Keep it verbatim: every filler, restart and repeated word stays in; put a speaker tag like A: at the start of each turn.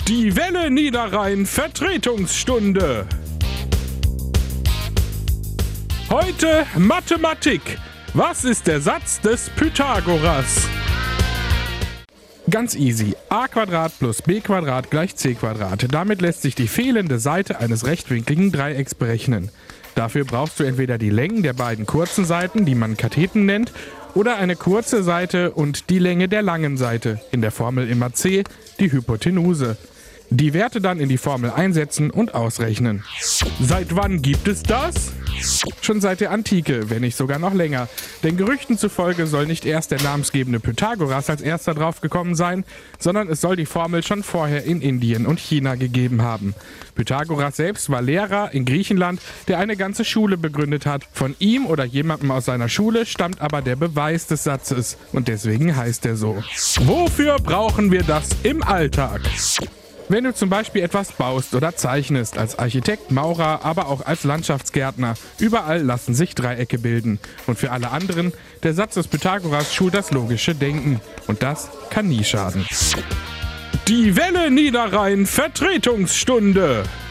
A: Die Welle Niederrhein Vertretungsstunde. Heute Mathematik. Was ist der Satz des Pythagoras? Ganz easy. A Quadrat plus B Quadrat gleich C Quadrat. Damit lässt sich die fehlende Seite eines rechtwinkligen Dreiecks berechnen. Dafür brauchst du entweder die Längen der beiden kurzen Seiten, die man Katheten nennt, oder eine kurze Seite und die Länge der langen Seite, in der Formel immer C, die Hypotenuse. Die Werte dann in die Formel einsetzen und ausrechnen. Seit wann gibt es das? Schon seit der Antike, wenn nicht sogar noch länger. Denn Gerüchten zufolge soll nicht erst der namensgebende Pythagoras als erster draufgekommen sein, sondern es soll die Formel schon vorher in Indien und China gegeben haben. Pythagoras selbst war Lehrer in Griechenland, der eine ganze Schule begründet hat. Von ihm oder jemandem aus seiner Schule stammt aber der Beweis des Satzes und deswegen heißt er so. Wofür brauchen wir das im Alltag? Wenn du zum Beispiel etwas baust oder zeichnest, als Architekt, Maurer, aber auch als Landschaftsgärtner, überall lassen sich Dreiecke bilden. Und für alle anderen, der Satz des Pythagoras schult das logische Denken. Und das kann nie schaden. Die Welle Niederrhein Vertretungsstunde.